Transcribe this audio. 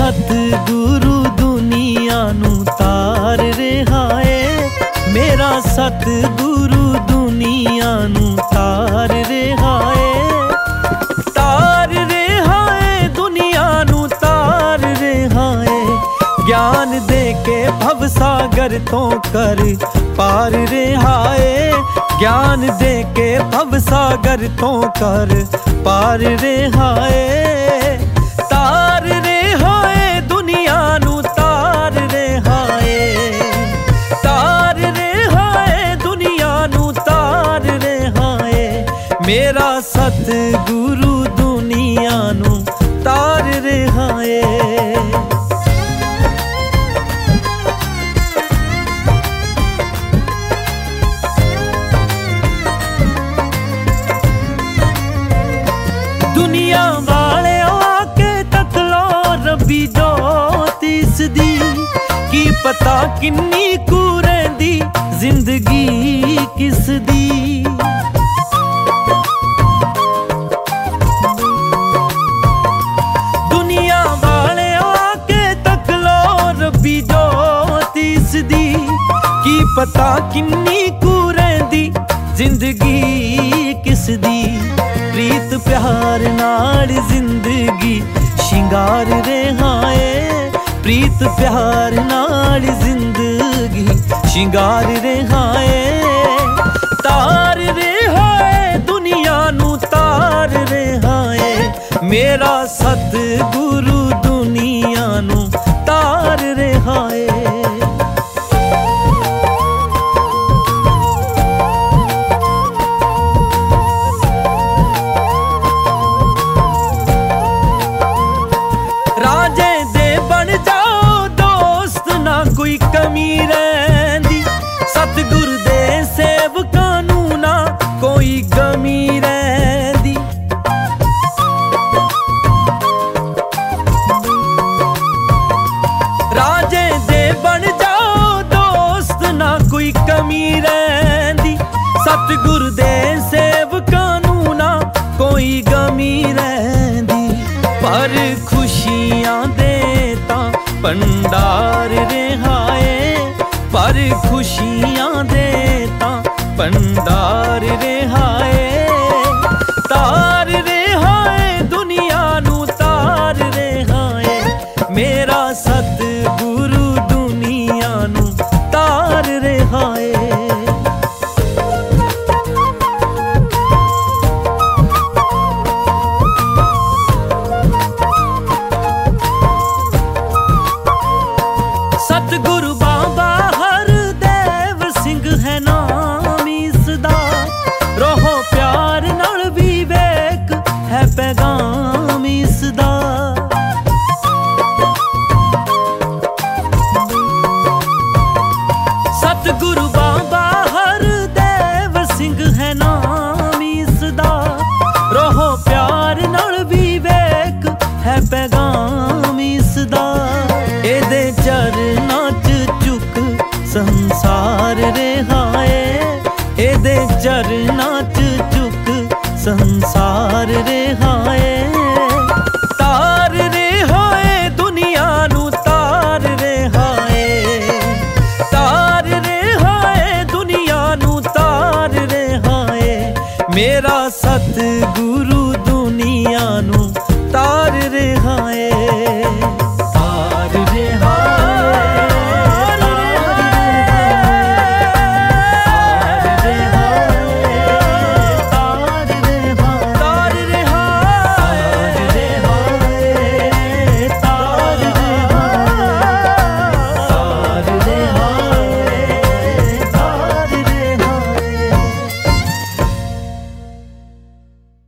सतगुरु दुनिया नू तार रहा है। मेरा सतगुरु दुनिया नू तार रहा है। तार रहा है दुनिया नू तार रहा है। ज्ञान दे के भवसागर तो कर पार रहा है। ज्ञान दे के भवसागर तो कर पार रहा है। तार रहा है दुनिया नू तार रहा है। तार रहा है दुनिया नू तार रहा है। मेरा सतगुरु दुनिया नू तार रहा है। दुनिया वाले आके तक लो रब्बी ज्योतिष दी। की पता किन्नी कुरेंदी जिंदगी किस दी। दुनिया वाले आके तक लो रब्बी ज्योतिष दी। की पता किन्नी कुरेंदी जिंदगी किस दी। प्रीत प्यार नाल जिंदगी शिंगार रहा है। प्रीत प्यार नाल जिंदगी शिंगार रहा है। तार रहा है दुनिया नू तार रहा है। मेरा सतगुरु दुनिया नू तार रहा है। राजे दे बन जाओ दोस्त ना कोई कमी रहंदी। सतगुर दे सेवकां नू ना कोई कमी रहंदी। राजे दे बन जाओ दोस्त ना कोई कमी रहंदी। सतगुर दे सेवकां नू ना कोई कमी रहंदी। पर खुशियां दे तां भंडार रहा है। पर खुशियां दे तां भंडार रहा है। तार रहा है दुनिया नू तार रहा है। मेरा सतगुरु दुनिया नू तार रहा है। सतगुरु बाबा हरदेव सिंह है नाम इसदा। रहो प्यार नाल विवेक है पैगाम इसदा। सतगुरु बाबा हरदेव सिंह है नाम इसदा। रहो प्यार नाल विवेक है पैगाम इसदा। एदे चरना च चुक संसार रहा है। एदे चरना च चुक संसार रहा है। तार रहा है दुनिया नू तार रहा है। तार रहा है दुनिया नू तार रहा है। मेरा सतगुरु दुनिया नू तार रहा है।